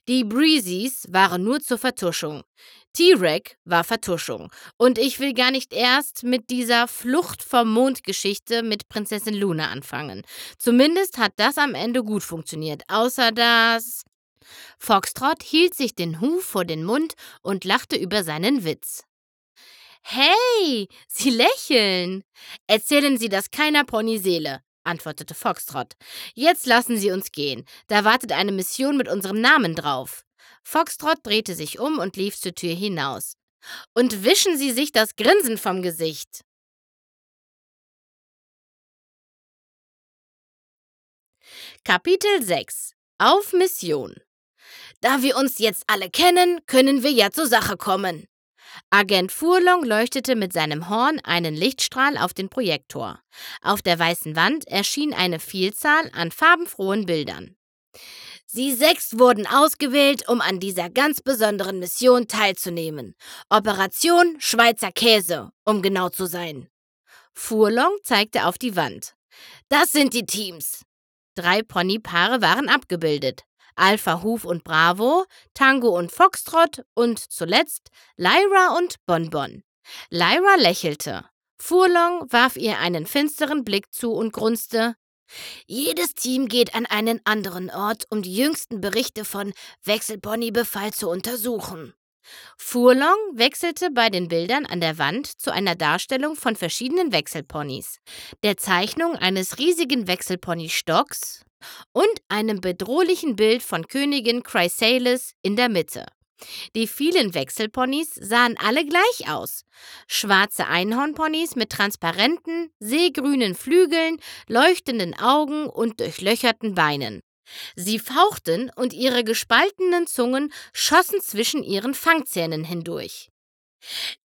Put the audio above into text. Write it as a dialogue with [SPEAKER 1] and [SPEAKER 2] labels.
[SPEAKER 1] Die Breezes waren nur zur Vertuschung. T-Rex war Vertuschung. Und ich will gar nicht erst mit dieser Flucht vom Mond-Geschichte mit Prinzessin Luna anfangen. Zumindest hat das am Ende gut funktioniert, außer dass... Foxtrott hielt sich den Huf vor den Mund und lachte über seinen Witz. »Hey, Sie lächeln!« »Erzählen Sie das keiner Ponyseele«, antwortete Foxtrott. »Jetzt lassen Sie uns gehen. Da wartet eine Mission mit unserem Namen drauf.« Foxtrott drehte sich um und lief zur Tür hinaus. »Und wischen Sie sich das Grinsen vom Gesicht!« Kapitel 6 – Auf Mission. Da wir uns jetzt alle kennen, können wir ja zur Sache kommen. Agent Furlong leuchtete mit seinem Horn einen Lichtstrahl auf den Projektor. Auf der weißen Wand erschien eine Vielzahl an farbenfrohen Bildern. Sie 6 wurden ausgewählt, um an dieser ganz besonderen Mission teilzunehmen. Operation Schweizer Käse, um genau zu sein. Furlong zeigte auf die Wand. Das sind die Teams. 3 Ponypaare waren abgebildet. Alpha, Huf und Bravo, Tango und Foxtrott und zuletzt Lyra und Bonbon. Lyra lächelte. Furlong warf ihr einen finsteren Blick zu und grunzte. Jedes Team geht an einen anderen Ort, um die jüngsten Berichte von Wechselponybefall zu untersuchen. Furlong wechselte bei den Bildern an der Wand zu einer Darstellung von verschiedenen Wechselponys, der Zeichnung eines riesigen Wechselponystocks und einem bedrohlichen Bild von Königin Chrysalis in der Mitte. Die vielen Wechselponys sahen alle gleich aus. Schwarze Einhornponys mit transparenten, seegrünen Flügeln, leuchtenden Augen und durchlöcherten Beinen. Sie fauchten und ihre gespaltenen Zungen schossen zwischen ihren Fangzähnen hindurch.